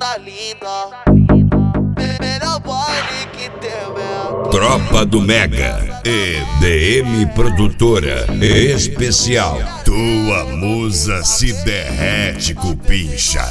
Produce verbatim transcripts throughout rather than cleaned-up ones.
menina linda. Melhor baile que tem, meu. Tropa do Mega e D M Produtora Especial. Tua musa se derrete, cupincha.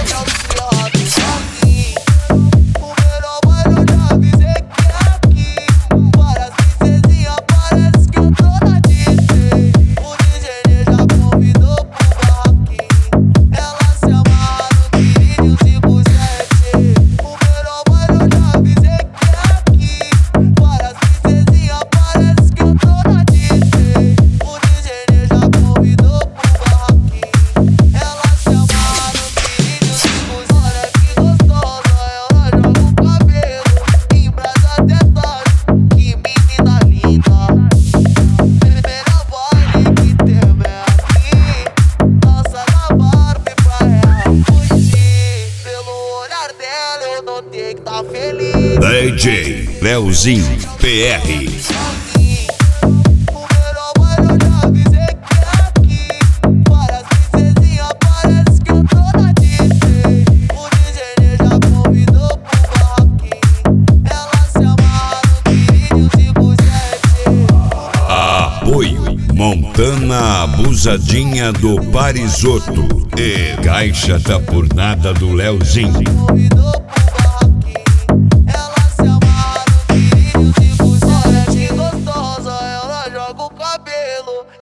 Tá feliz. D J Leozinho P R. Apoio Montana Abusadinha do Parisoto e Caixa da Purnada do Leozinho.